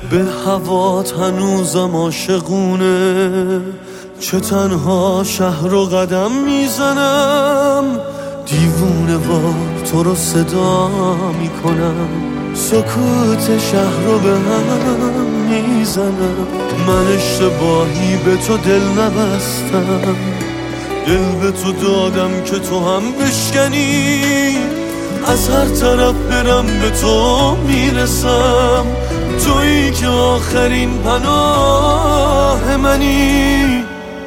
به هوات هنوزم عاشقونه، چه تنها شهر و قدم میزنم، دیوونه وار تو رو صدا میکنم، سکوت شهر رو به هم میزنم. من اشتباهی به تو دل نبستم، دل به تو دادم که تو هم بشکنی، از هر طرف برم به تو میرسم، تویی که آخرین پناه منی.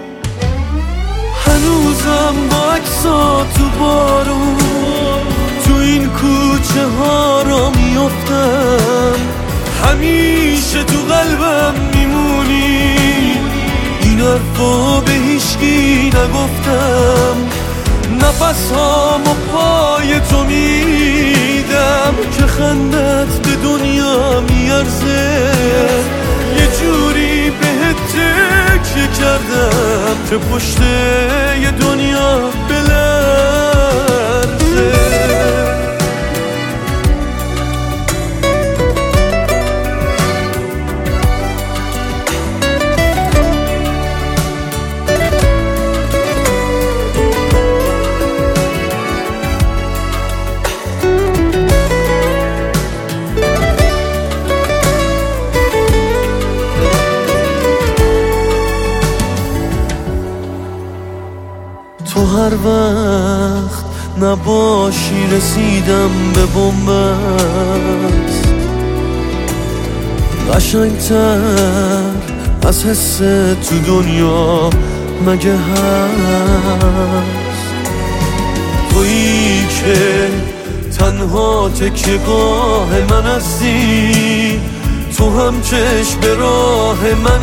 هنوزم با عکسات تو بارون تو این کوچه ها را میافتم، همیشه تو قلبم میمونی، این حرفا به هیچکی نگفتم، نفسامو پای تو میدم که خندت به دنیا میارزه، یه جوری بهت تکیه کردم که پشت یه دنیا بلرزه. تو هر وقت نباشی رسیدم به بنبست، قشنگتر از حس تو دنیا مگه هست؟ تویی که تنها تکیه‌گاه من هستی، تو هم چشم به راه من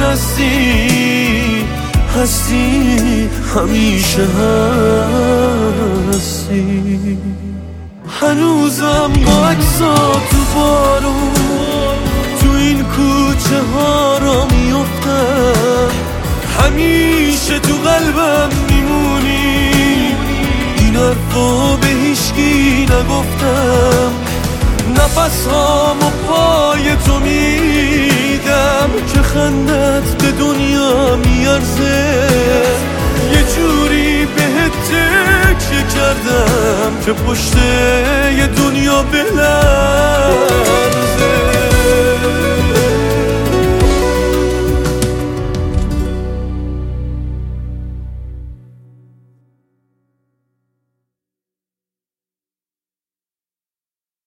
هستی، همیشه هستی. هنوزم با عکسات تو بارون تو این کوچه ها را میافتم، همیشه تو قلبم میمونی، این حرفا به هیچکی نگفتم، نفسامو پای تو میدم که خندت به دنیا میارزه، یه جوری بهت تکیه کردم که پشت یه دنیا بلرزه.